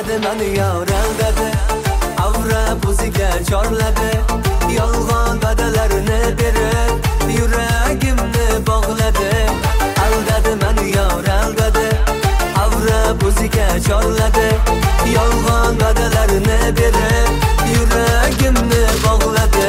Aldadi meni yor aldadi, avra o'ziga chorladi, yolg'on va'dalarni berib yuragimni bog'ladi. Aldadi meni yor aldadi, avra o'ziga chorladi, yolg'on va'dalarni berib yuragimni bog'ladi.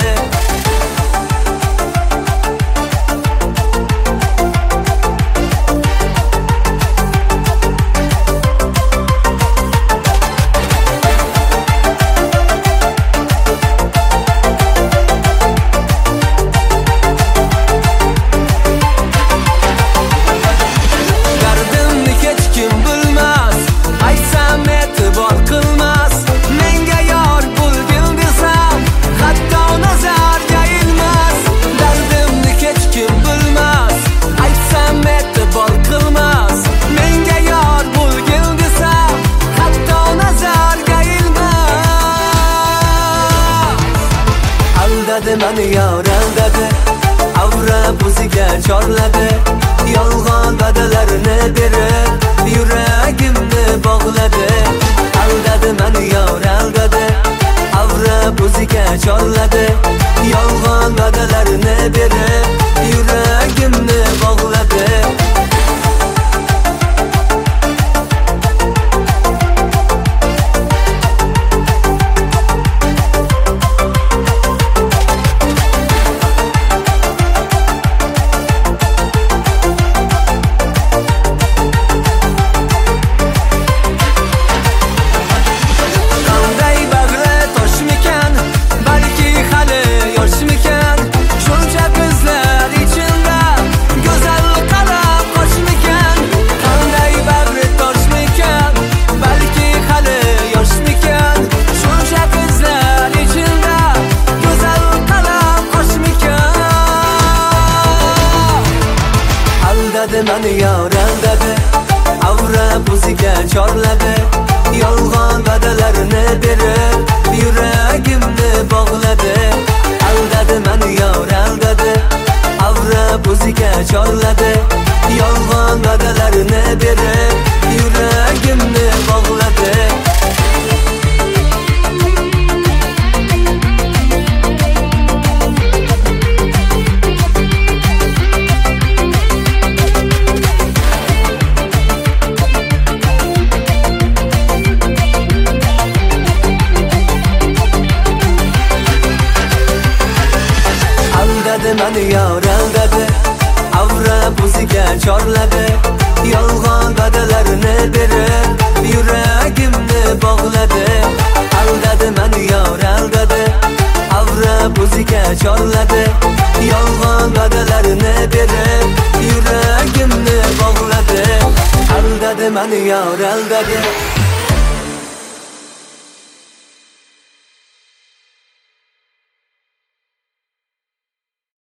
Aldadi meni yor aldadi, avra o'ziga chorladi, yolg'on va'dalarni berib yuragimni bog'ladi. Aldadi meni yor aldadi, avra o'ziga chorladi, yolg'on va'dalarni berib yuragimni bog'ladi. Aldadi meni yor aldadi, avra o'ziga chorladi, yolg'on va'dalarni berib yuragimni bog'ladi. Aldadi meni yor aldadi, avra o'ziga chorladi, yolg'on va'dalarni berib yuragimni bog'ladi. Aldadi meni yor aldadi, avra o'ziga chorladi, yolg'on va'dalarni berib yuragimni bog'ladi. Aldadi meni yor aldadi, avra o'ziga chorladi, yolg'on va'dalarni berib yuragimni bog'ladi. Aldadi meni yor aldadi.